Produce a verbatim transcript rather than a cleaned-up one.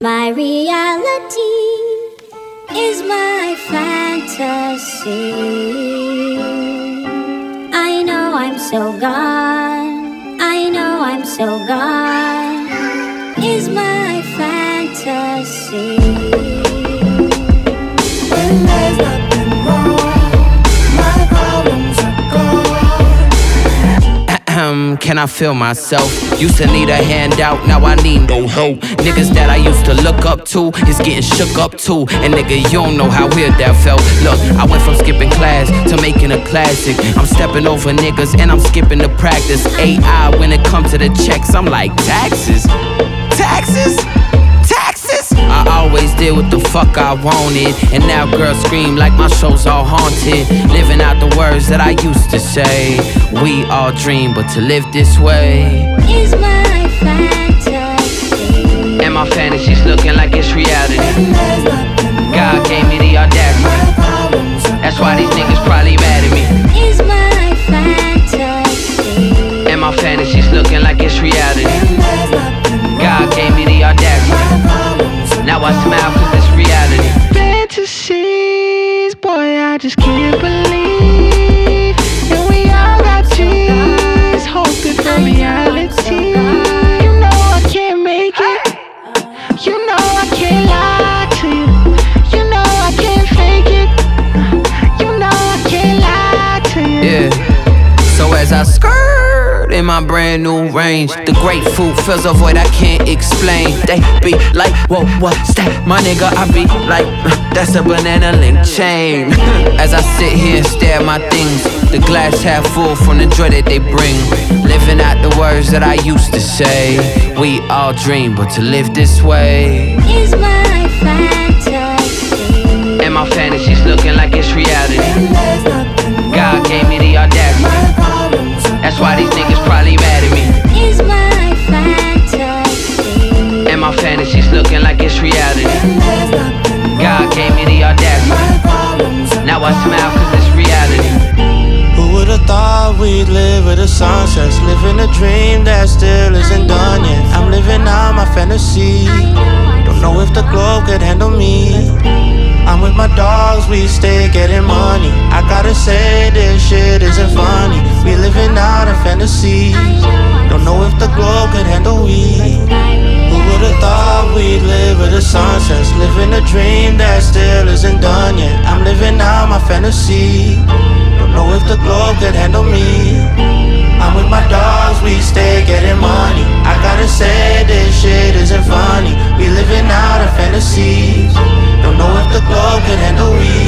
My reality is my fantasy. I know I'm so gone. I know I'm so gone. Is my fantasy. When there's nothing wrong, my problems are gone. Can I feel myself? Used to need a handout, now I need no help. Niggas that I used to look up to is getting shook up too. And nigga, you don't know how weird that felt. Look, I went from skipping class to making a classic. I'm stepping over niggas and I'm skipping the practice. A I when it comes to the checks, I'm like, taxes? Taxes? Taxes? I always did what the fuck I wanted. And now girls scream like my show's all haunted. Living out the words that I used to say. We all dream, but to live this way is my fantasy. And my fantasies looking like it's reality. God gave me the audacity. That's why these niggas probably mad at me. Is my fantasy. And my fantasies looking like it's reality. God gave me the audacity. Now I smile cause it's reality. Fantasies, boy, I just can't believe. And we all got dreams, hoping for reality. You know I can't make it. You know I can't lie to you. You know I can't fake it. You know I can't lie to you. Yeah. So as I skirt in my brand new range, the grapefruit fills a void I can't explain. They be like, whoa, what's that? My nigga, I be like, that's a banana link chain. As I sit here and stare at my things, the glass half full from the joy that they bring. Living out the words that I used to say. We all dream, but to live this way is my fantasy. And my fantasies looking like it's reality. God gave me the audacity. That's why these niggas probably mad at me. Is my fantasy. And my fantasies looking like it's reality. God gave me the audacity. Now I smile cause it's reality. Who would've thought we'd live with the sunsets? Living a dream that still isn't done yet. I'm living out my fantasy. Don't know if the globe could handle me. I'm with my dogs, we stay getting money. I gotta say this shit isn't funny. We living out a fantasy. Don't know if the globe could handle we. Who would've thought we'd live with the sunsets? Living a dream that still isn't done yet. I'm living out my fantasy. Don't know if the globe could handle me. I'm with my dogs, we stay getting money. I gotta say this shit isn't funny. We living out a fantasy. Don't know if the globe can handle we.